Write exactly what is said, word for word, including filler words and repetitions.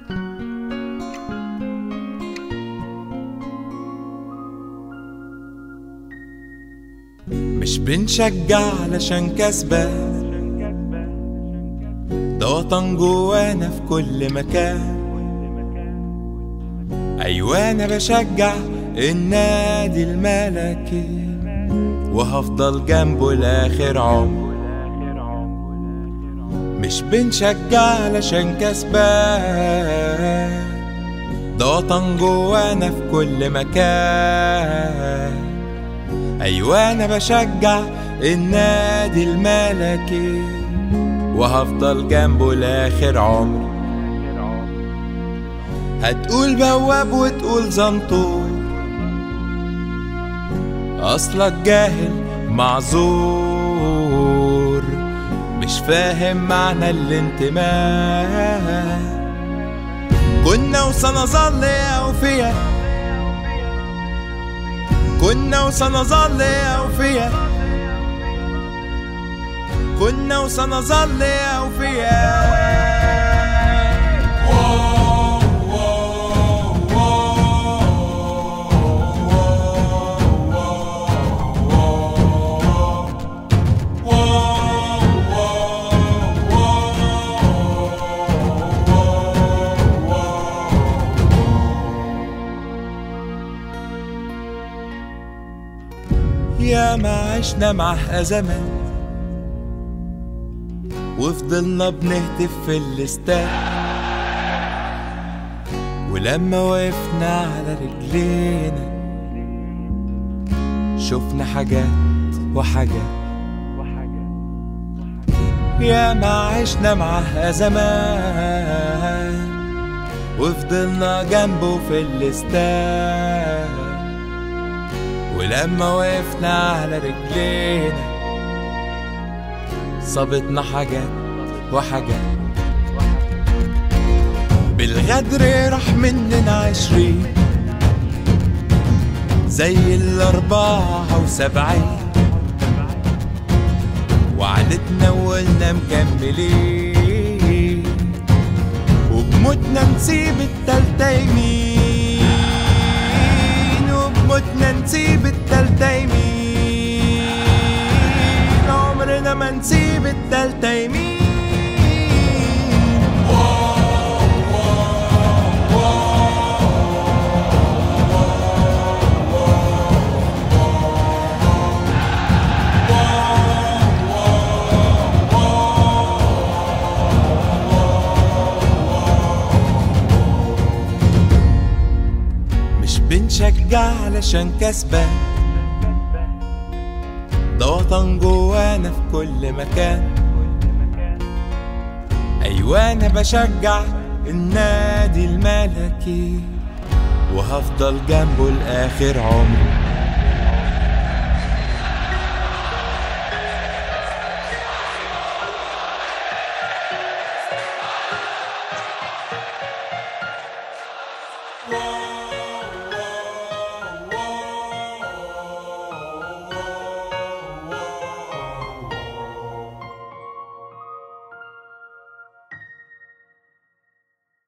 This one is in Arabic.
مش بنشجع علشان كسبان، ده وطن جوانا في كل مكان. أيوة أنا بشجع النادي الملكي وهفضل جنبه لآخر عمر. مش بنشجع علشان كسبان، ده وطن جوانا في كل مكان. أيوة أنا بشجع النادي الملكي وهفضل جنبه لآخر عمري. هتقول بواب وتقول زنطور، أصلك جاهل معذور، مش فاهم معنى الانتماء. كنا وسنظل أوفياء، كنا وسنظل أوفياء، كنا وسنظل أوفياء. يا ما عشنا معه أزمات وفضلنا بنهتف في الاستاد، ولما وقفنا على رجلينا شفنا حاجات وحاجات. يا ما عشنا معه أزمات وفضلنا جنبه في الاستاد، ولما وقفنا على رجلينا صابتنا حاجات وحاجات. بالغدر راح مننا عشرين زي الأربعة وسبعين، وعدتنا وقلنا مكملين، وبموتنا نسيب التالتة يمين، وبموتنا نسيب التالتة يمين، عمرنا ما نسيب التالتة يمين. بنشجع علشان كسبان، ده وطن جوانا في كل مكان. أيوة أنا بشجع النادي الملكي وهفضل جنبه لآخر عمري. Whoa.